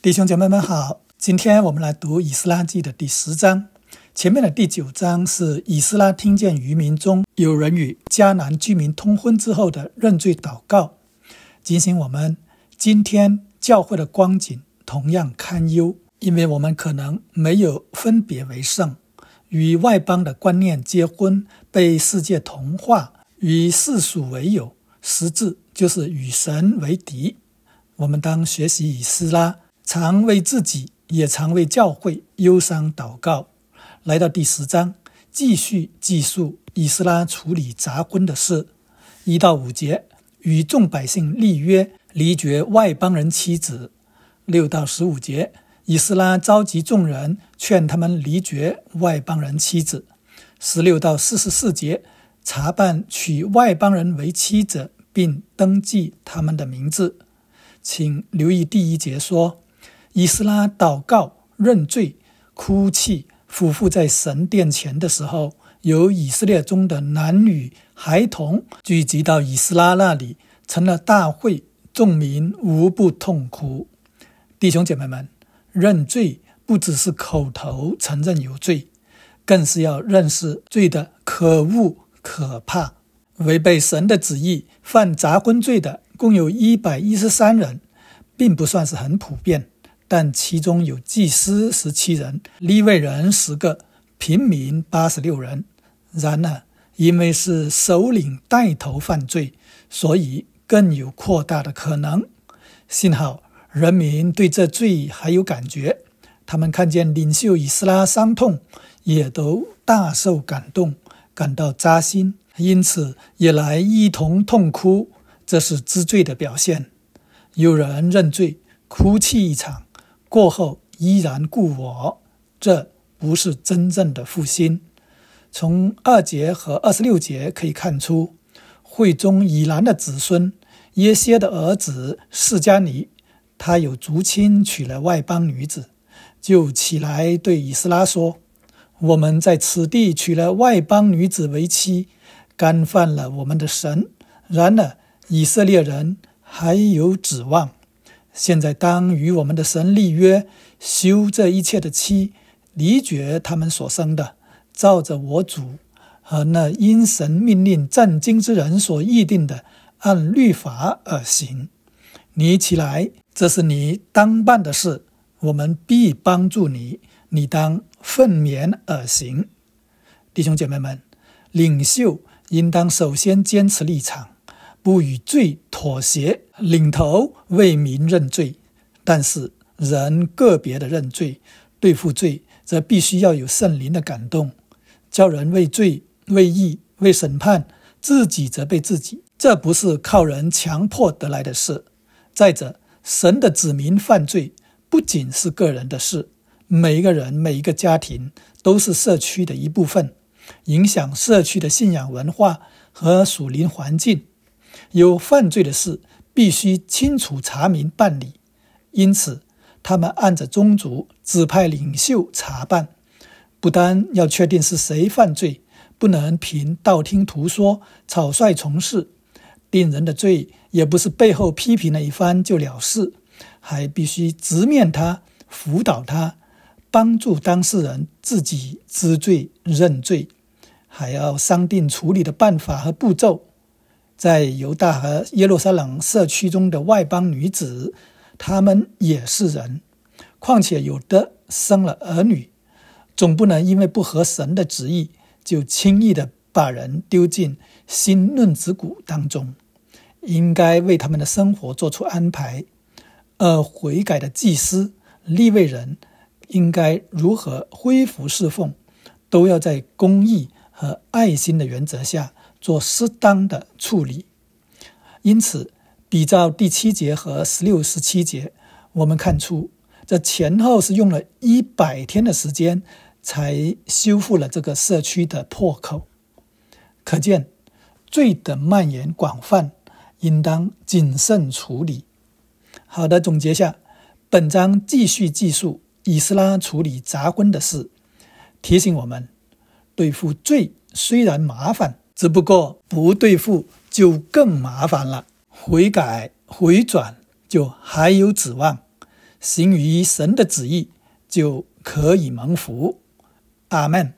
弟兄姐妹们好，今天我们来读以斯拉记的第10章。前面的第9章是以斯拉听见渔民中有人与迦南居民通婚之后的认罪祷告，警醒我们今天教会的光景同样堪忧，因为我们可能没有分别为圣，与外邦的观念结婚，被世界同化，与世俗为友，实质就是与神为敌。我们当学习以斯拉，常为自己也常为教会忧伤祷告。来到第10章，继续记述以斯拉处理杂婚的事。1到5节，与众百姓立约，离绝外邦人妻子。6到15节，以斯拉召集众人，劝他们离绝外邦人妻子。16到44节，查办娶外邦人为妻子，并登记他们的名字。请留意第1节说，以斯拉祷告、认罪、哭泣，俯伏在神殿前的时候，有以色列中的男女孩童聚集到以斯拉那里，成了大会，众民无不痛哭。弟兄姐妹们，认罪不只是口头承认有罪，更是要认识罪的可恶可怕。违背神的旨意犯杂婚罪的共有113人，并不算是很普遍，但其中有祭司17人，利未人10个，平民86人。然而因为是首领带头犯罪，所以更有扩大的可能。幸好人民对这罪还有感觉，他们看见领袖以斯拉伤痛，也都大受感动，感到扎心，因此也来一同痛哭，这是知罪的表现。有人认罪，哭泣一场，过后依然故我，这不是真正的复兴。从2节和26节可以看出，会中以兰的子孙耶歇的儿子示迦尼，他有族亲娶了外邦女子，就起来对以斯拉说，我们在此地娶了外邦女子为妻，干犯了我们的神，然而以色列人还有指望。现在当与我们的神立约，休这一切的妻，离绝他们所生的，照着我主和那因神命令战经之人所议定的，按律法而行。你起来，这是你当办的事，我们必帮助你，你当奋勉而行。弟兄姐妹们，领袖应当首先坚持立场，不与罪妥协，领头为民认罪。但是人个别的认罪，对付罪则必须要有圣灵的感动，叫人为罪、为义、为审判自己责备自己，这不是靠人强迫得来的事。再者，神的子民犯罪不仅是个人的事，每一个人、每一个家庭都是社区的一部分，影响社区的信仰文化和属灵环境。有犯罪的事必须清楚查明办理，因此他们按着宗族指派领袖查办，不单要确定是谁犯罪，不能凭道听途说草率从事，定人的罪也不是背后批评了一番就了事，还必须直面他，辅导他，帮助当事人自己知罪认罪，还要商定处理的办法和步骤。在犹大和耶路撒冷社区中的外邦女子，她们也是人，况且有的生了儿女，总不能因为不合神的旨意，就轻易的把人丢进新论子谷当中，应该为他们的生活做出安排。而悔改的祭司、利未人应该如何恢复侍奉，都要在公义和爱心的原则下做适当的处理。因此比照第7节和16、17节，我们看出这前后是用了100天的时间才修复了这个社区的破口。可见罪的蔓延广泛，应当谨慎处理。好的，总结下，本章继续记述以斯拉处理杂婚的事，提醒我们对付罪虽然麻烦，只不过不对付就更麻烦了，悔改回转就还有指望。 行于神的旨意，就可以蒙福。阿们。